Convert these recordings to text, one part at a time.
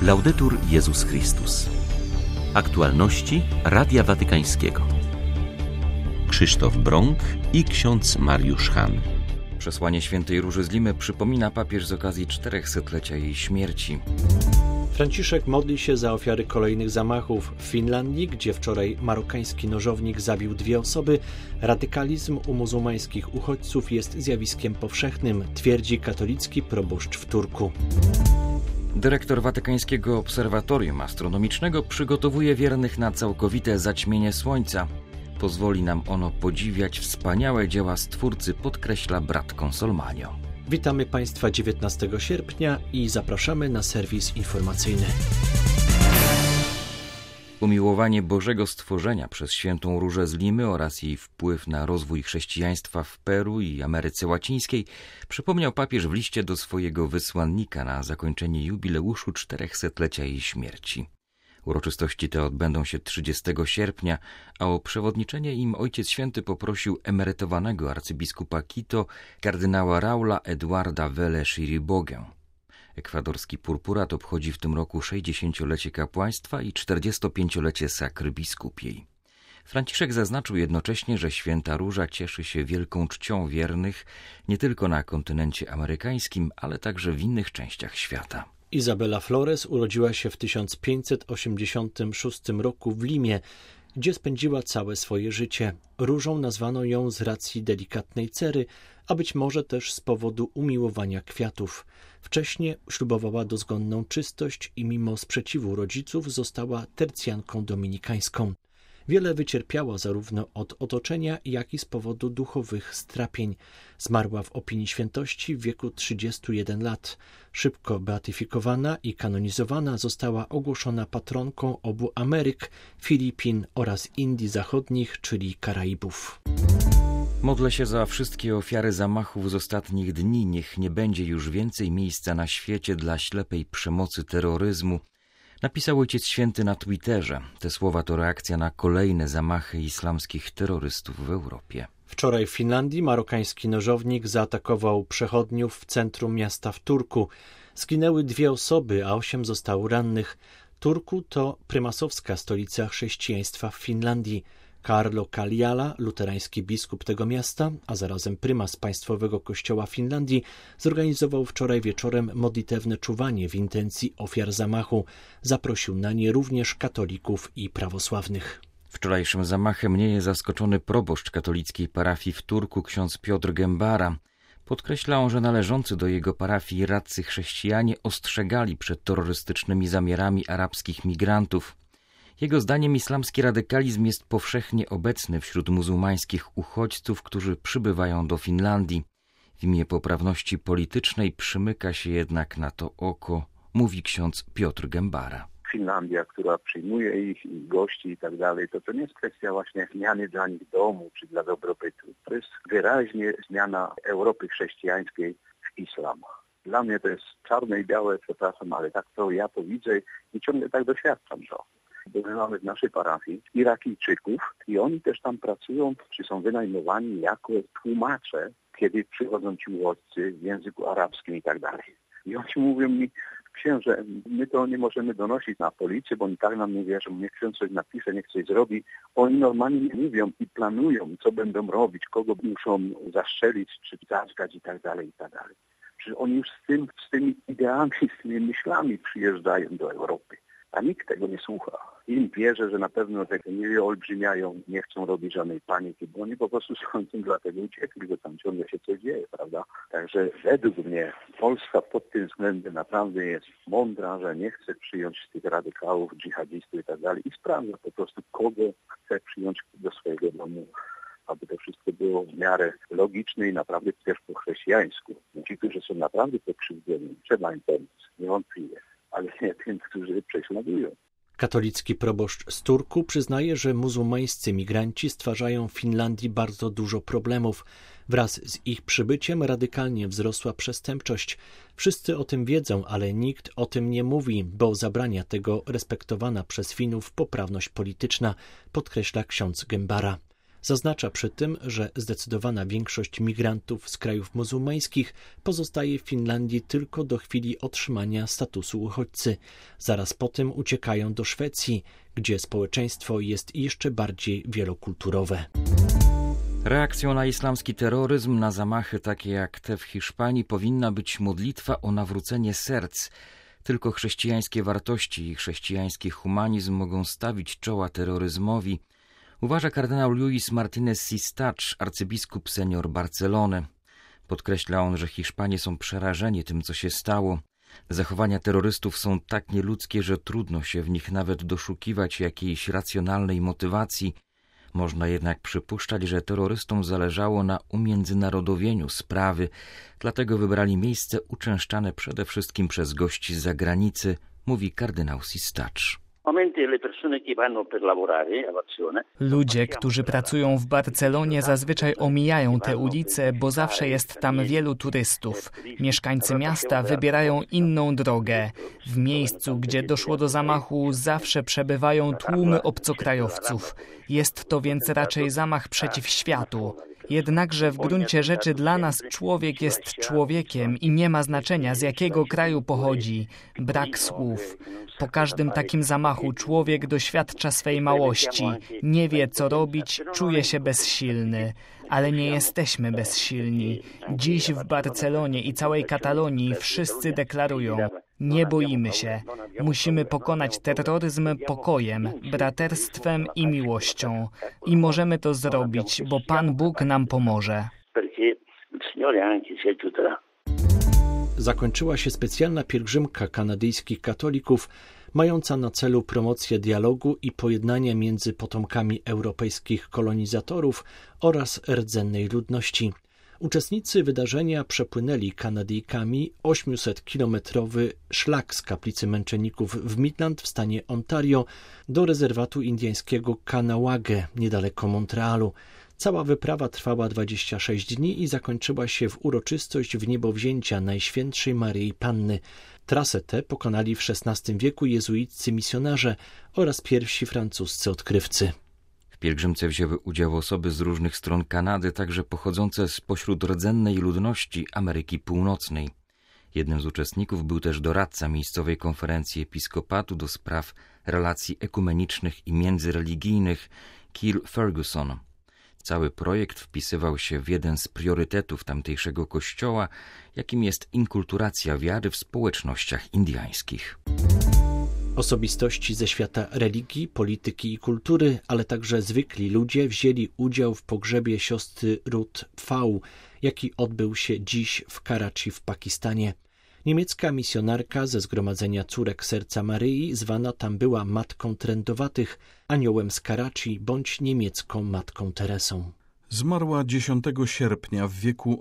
Laudetur Jezus Chrystus. Aktualności Radia Watykańskiego. Krzysztof Brąk i ksiądz Mariusz Hahn. Przesłanie Świętej Róży z Limy przypomina papież z okazji 400-lecia jej śmierci. Franciszek modli się za ofiary kolejnych zamachów. W Finlandii, gdzie wczoraj marokański nożownik zabił 2 osoby, radykalizm u muzułmańskich uchodźców jest zjawiskiem powszechnym, twierdzi katolicki proboszcz w Turku. Dyrektor Watykańskiego Obserwatorium Astronomicznego przygotowuje wiernych na całkowite zaćmienie Słońca. Pozwoli nam ono podziwiać wspaniałe dzieła Stwórcy, podkreśla brat Consolmagno. Witamy Państwa 19 sierpnia i zapraszamy na serwis informacyjny. Umiłowanie Bożego Stworzenia przez Świętą Różę z Limy oraz jej wpływ na rozwój chrześcijaństwa w Peru i Ameryce Łacińskiej przypomniał papież w liście do swojego wysłannika na zakończenie jubileuszu 400-lecia jej śmierci. Uroczystości te odbędą się 30 sierpnia, a o przewodniczenie im Ojciec Święty poprosił emerytowanego arcybiskupa Quito, kardynała Raula Eduarda Vélez Chiribogę. Ekwadorski purpurat obchodzi w tym roku 60-lecie kapłaństwa i 45-lecie sakry biskupiej. Franciszek zaznaczył jednocześnie, że Święta Róża cieszy się wielką czcią wiernych nie tylko na kontynencie amerykańskim, ale także w innych częściach świata. Izabela Flores urodziła się w 1586 roku w Limie, gdzie spędziła całe swoje życie. Różą nazwano ją z racji delikatnej cery, a być może też z powodu umiłowania kwiatów. Wcześniej ślubowała dozgonną czystość i mimo sprzeciwu rodziców została tercjanką dominikańską. Wiele wycierpiała zarówno od otoczenia, jak i z powodu duchowych strapień. Zmarła w opinii świętości w wieku 31 lat. Szybko beatyfikowana i kanonizowana została ogłoszona patronką obu Ameryk, Filipin oraz Indii Zachodnich, czyli Karaibów. Modlę się za wszystkie ofiary zamachów z ostatnich dni. Niech nie będzie już więcej miejsca na świecie dla ślepej przemocy terroryzmu. Napisał Ojciec Święty na Twitterze. Te słowa to reakcja na kolejne zamachy islamskich terrorystów w Europie. Wczoraj w Finlandii marokański nożownik zaatakował przechodniów w centrum miasta w Turku. Zginęły 2 osoby, a 8 zostało rannych. Turku to prymasowska stolica chrześcijaństwa w Finlandii. Carlo Kaliala, luterański biskup tego miasta, a zarazem prymas Państwowego Kościoła Finlandii, zorganizował wczoraj wieczorem modlitewne czuwanie w intencji ofiar zamachu. Zaprosił na nie również katolików i prawosławnych. Wczorajszym zamachem nie jest zaskoczony proboszcz katolickiej parafii w Turku, ksiądz Piotr Gębara. Podkreśla on, że należący do jego parafii radcy chrześcijanie ostrzegali przed terrorystycznymi zamiarami arabskich migrantów. Jego zdaniem islamski radykalizm jest powszechnie obecny wśród muzułmańskich uchodźców, którzy przybywają do Finlandii. W imię poprawności politycznej przymyka się jednak na to oko, mówi ksiądz Piotr Gębara. Finlandia, która przyjmuje ich i gości i tak dalej, to nie jest kwestia właśnie zmiany dla nich domu czy dla dobrobytu. To jest wyraźnie zmiana Europy chrześcijańskiej w islam. Dla mnie to jest czarne i białe, przepraszam, ale tak to ja to widzę i ciągle tak doświadczam to. Bo my mamy w naszej parafii Irakijczyków i oni też tam pracują, czy są wynajmowani jako tłumacze, kiedy przychodzą ci uchodźcy w języku arabskim i tak dalej. I oni mówią mi, księże, my to nie możemy donosić na policję, bo oni tak nam nie wierzą, niech ksiądz coś napisze, niech coś zrobi. Oni normalnie nie mówią i planują, co będą robić, kogo muszą zastrzelić, czy zaćgać i tak dalej, i tak dalej. Przecież oni już z tymi ideami, z tymi myślami przyjeżdżają do Europy. A nikt tego nie słucha. Im wierzę, że na pewno tego nie wyolbrzymiają, nie chcą robić żadnej paniki, bo oni po prostu sądzą, dlatego uciekli, bo tam ciągle się coś dzieje, prawda? Także według mnie Polska pod tym względem naprawdę jest mądra, że nie chce przyjąć tych radykałów, dżihadistów i tak dalej i sprawdza po prostu, kogo chce przyjąć do swojego domu, aby to wszystko było w miarę logiczne i naprawdę też po chrześcijańsku. Ci, którzy są naprawdę pokrzywdzeni, trzeba im pomóc, niewątpliwie. Ale nie tym, którzy prześladują. Katolicki proboszcz z Turku przyznaje, że muzułmańscy migranci stwarzają w Finlandii bardzo dużo problemów. Wraz z ich przybyciem radykalnie wzrosła przestępczość. Wszyscy o tym wiedzą, ale nikt o tym nie mówi, bo zabrania tego respektowana przez Finów poprawność polityczna, podkreśla ksiądz Gębara. Zaznacza przy tym, że zdecydowana większość migrantów z krajów muzułmańskich pozostaje w Finlandii tylko do chwili otrzymania statusu uchodźcy. Zaraz po tym uciekają do Szwecji, gdzie społeczeństwo jest jeszcze bardziej wielokulturowe. Reakcją na islamski terroryzm, na zamachy takie jak te w Hiszpanii powinna być modlitwa o nawrócenie serc. Tylko chrześcijańskie wartości i chrześcijański humanizm mogą stawić czoła terroryzmowi, uważa kardynał Luis Martínez Sistach, arcybiskup senior Barcelony. Podkreśla on, że Hiszpanie są przerażeni tym, co się stało. Zachowania terrorystów są tak nieludzkie, że trudno się w nich nawet doszukiwać jakiejś racjonalnej motywacji. Można jednak przypuszczać, że terrorystom zależało na umiędzynarodowieniu sprawy, dlatego wybrali miejsce uczęszczane przede wszystkim przez gości z zagranicy, mówi kardynał Sistach. Ludzie, którzy pracują w Barcelonie, zazwyczaj omijają te ulice, bo zawsze jest tam wielu turystów. Mieszkańcy miasta wybierają inną drogę. W miejscu, gdzie doszło do zamachu, zawsze przebywają tłumy obcokrajowców. Jest to więc raczej zamach przeciw światu. Jednakże w gruncie rzeczy dla nas człowiek jest człowiekiem i nie ma znaczenia, z jakiego kraju pochodzi. Brak słów. Po każdym takim zamachu człowiek doświadcza swej małości. Nie wie, co robić, czuje się bezsilny. Ale nie jesteśmy bezsilni. Dziś w Barcelonie i całej Katalonii wszyscy deklarują: nie boimy się. Musimy pokonać terroryzm pokojem, braterstwem i miłością. I możemy to zrobić, bo Pan Bóg nam pomoże. Zakończyła się specjalna pielgrzymka kanadyjskich katolików, mająca na celu promocję dialogu i pojednania między potomkami europejskich kolonizatorów oraz rdzennej ludności. Uczestnicy wydarzenia przepłynęli Kanadyjkami 800-kilometrowy szlak z kaplicy męczenników w Midland w stanie Ontario do rezerwatu indyjskiego Kanawagę niedaleko Montrealu. Cała wyprawa trwała 26 dni i zakończyła się w uroczystość wniebowzięcia Najświętszej Maryi Panny. Trasę tę pokonali w XVI wieku jezuiccy misjonarze oraz pierwsi francuscy odkrywcy. W pielgrzymce wzięły udział osoby z różnych stron Kanady, także pochodzące spośród rdzennej ludności Ameryki Północnej. Jednym z uczestników był też doradca miejscowej konferencji episkopatu do spraw relacji ekumenicznych i międzyreligijnych Kiel Ferguson. Cały projekt wpisywał się w jeden z priorytetów tamtejszego kościoła, jakim jest inkulturacja wiary w społecznościach indyjskich. Osobistości ze świata religii, polityki i kultury, ale także zwykli ludzie wzięli udział w pogrzebie siostry Ruth Pfau, jaki odbył się dziś w Karachi w Pakistanie. Niemiecka misjonarka ze Zgromadzenia Córek Serca Maryi zwana tam była Matką Trędowatych, aniołem z Karachi bądź niemiecką Matką Teresą. Zmarła 10 sierpnia w wieku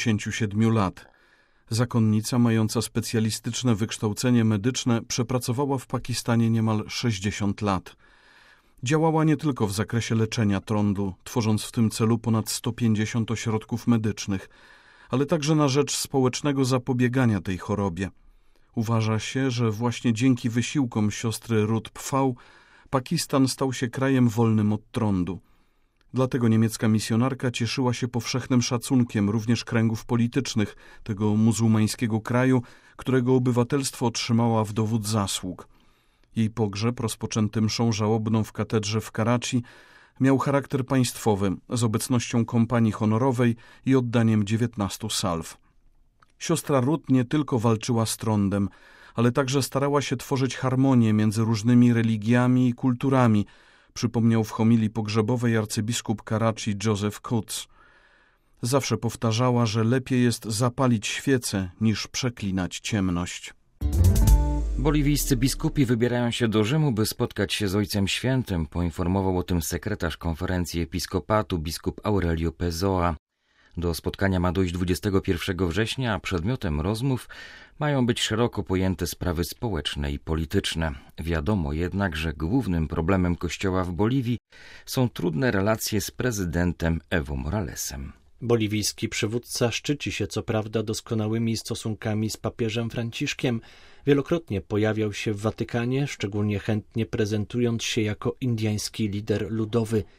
87 lat. Zakonnica mająca specjalistyczne wykształcenie medyczne przepracowała w Pakistanie niemal 60 lat. Działała nie tylko w zakresie leczenia trądu, tworząc w tym celu ponad 150 ośrodków medycznych, ale także na rzecz społecznego zapobiegania tej chorobie. Uważa się, że właśnie dzięki wysiłkom siostry Ruth Pfau Pakistan stał się krajem wolnym od trądu. Dlatego niemiecka misjonarka cieszyła się powszechnym szacunkiem również kręgów politycznych tego muzułmańskiego kraju, którego obywatelstwo otrzymała w dowód zasług. Jej pogrzeb, rozpoczęty mszą żałobną w katedrze w Karachi, miał charakter państwowy, z obecnością kompanii honorowej i oddaniem 19 salw. Siostra Ruth nie tylko walczyła z trądem, ale także starała się tworzyć harmonię między różnymi religiami i kulturami, przypomniał w homilii pogrzebowej arcybiskup Karachi Joseph Coates. Zawsze powtarzała, że lepiej jest zapalić świecę, niż przeklinać ciemność. Boliwijscy biskupi wybierają się do Rzymu, by spotkać się z Ojcem Świętym, poinformował o tym sekretarz konferencji episkopatu biskup Aurelio Pessoa. Do spotkania ma dojść 21 września, a przedmiotem rozmów mają być szeroko pojęte sprawy społeczne i polityczne. Wiadomo jednak, że głównym problemem Kościoła w Boliwii są trudne relacje z prezydentem Evo Moralesem. Boliwijski przywódca szczyci się co prawda doskonałymi stosunkami z papieżem Franciszkiem. Wielokrotnie pojawiał się w Watykanie, szczególnie chętnie prezentując się jako indyjski lider ludowy.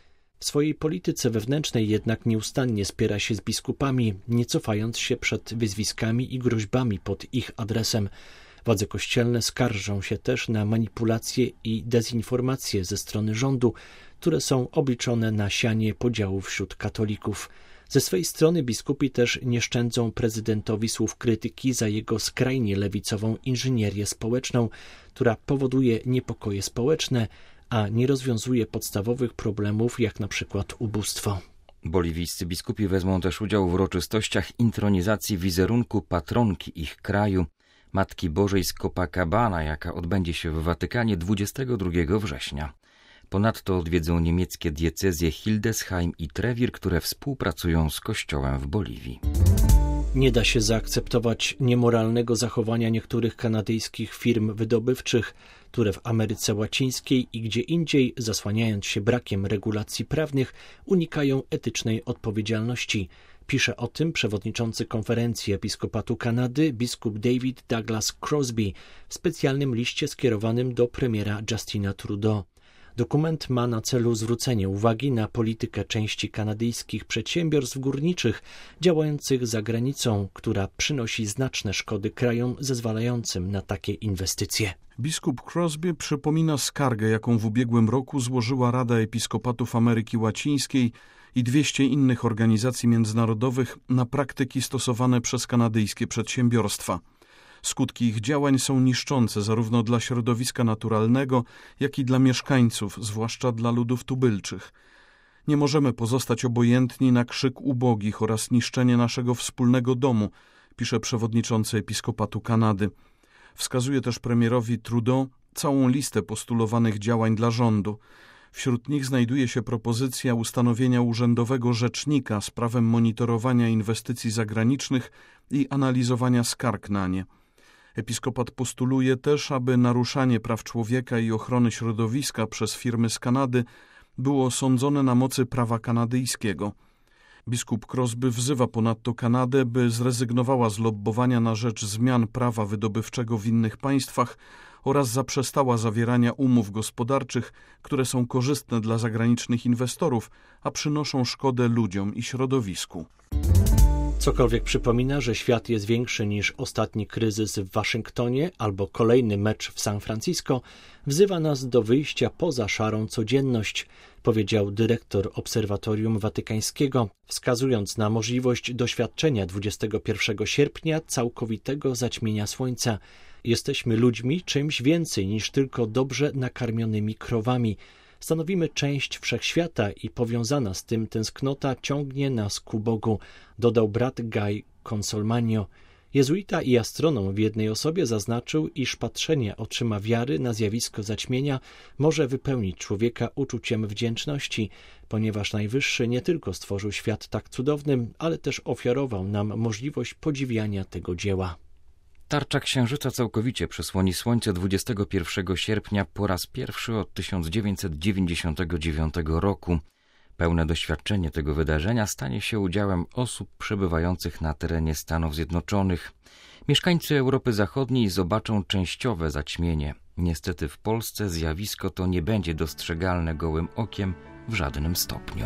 W swojej polityce wewnętrznej jednak nieustannie spiera się z biskupami, nie cofając się przed wyzwiskami i groźbami pod ich adresem. Władze kościelne skarżą się też na manipulacje i dezinformacje ze strony rządu, które są obliczone na sianie podziałów wśród katolików. Ze swej strony biskupi też nie szczędzą prezydentowi słów krytyki za jego skrajnie lewicową inżynierię społeczną, która powoduje niepokoje społeczne, a nie rozwiązuje podstawowych problemów, jak na przykład ubóstwo. Boliwijscy biskupi wezmą też udział w uroczystościach intronizacji wizerunku patronki ich kraju, Matki Bożej z Copacabana, jaka odbędzie się w Watykanie 22 września. Ponadto odwiedzą niemieckie diecezje Hildesheim i Trewir, które współpracują z Kościołem w Boliwii. Nie da się zaakceptować niemoralnego zachowania niektórych kanadyjskich firm wydobywczych, które w Ameryce Łacińskiej i gdzie indziej, zasłaniając się brakiem regulacji prawnych, unikają etycznej odpowiedzialności. Pisze o tym przewodniczący Konferencji Episkopatu Kanady biskup David Douglas Crosby w specjalnym liście skierowanym do premiera Justina Trudeau. Dokument ma na celu zwrócenie uwagi na politykę części kanadyjskich przedsiębiorstw górniczych działających za granicą, która przynosi znaczne szkody krajom zezwalającym na takie inwestycje. Biskup Crosby przypomina skargę, jaką w ubiegłym roku złożyła Rada Episkopatów Ameryki Łacińskiej i 200 innych organizacji międzynarodowych na praktyki stosowane przez kanadyjskie przedsiębiorstwa. Skutki ich działań są niszczące zarówno dla środowiska naturalnego, jak i dla mieszkańców, zwłaszcza dla ludów tubylczych. Nie możemy pozostać obojętni na krzyk ubogich oraz niszczenie naszego wspólnego domu, pisze przewodniczący Episkopatu Kanady. Wskazuje też premierowi Trudeau całą listę postulowanych działań dla rządu. Wśród nich znajduje się propozycja ustanowienia urzędowego rzecznika z prawem monitorowania inwestycji zagranicznych i analizowania skarg na nie. Episkopat postuluje też, aby naruszanie praw człowieka i ochrony środowiska przez firmy z Kanady było sądzone na mocy prawa kanadyjskiego. Biskup Crosby wzywa ponadto Kanadę, by zrezygnowała z lobbowania na rzecz zmian prawa wydobywczego w innych państwach oraz zaprzestała zawierania umów gospodarczych, które są korzystne dla zagranicznych inwestorów, a przynoszą szkodę ludziom i środowisku. Cokolwiek przypomina, że świat jest większy niż ostatni kryzys w Waszyngtonie albo kolejny mecz w San Francisco, wzywa nas do wyjścia poza szarą codzienność, powiedział dyrektor Obserwatorium Watykańskiego, wskazując na możliwość doświadczenia 21 sierpnia całkowitego zaćmienia słońca. Jesteśmy ludźmi czymś więcej niż tylko dobrze nakarmionymi krowami. Stanowimy część wszechświata i powiązana z tym tęsknota ciągnie nas ku Bogu, dodał brat Guy Consolmagno. Jezuita i astronom w jednej osobie zaznaczył, iż patrzenie oczyma wiary na zjawisko zaćmienia może wypełnić człowieka uczuciem wdzięczności, ponieważ Najwyższy nie tylko stworzył świat tak cudownym, ale też ofiarował nam możliwość podziwiania tego dzieła. Tarcza Księżyca całkowicie przysłoni Słońce 21 sierpnia po raz pierwszy od 1999 roku. Pełne doświadczenie tego wydarzenia stanie się udziałem osób przebywających na terenie Stanów Zjednoczonych. Mieszkańcy Europy Zachodniej zobaczą częściowe zaćmienie. Niestety w Polsce zjawisko to nie będzie dostrzegalne gołym okiem w żadnym stopniu.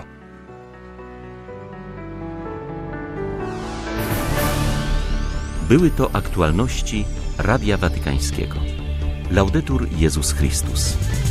Były to aktualności Radia Watykańskiego. Laudetur Jezus Chrystus.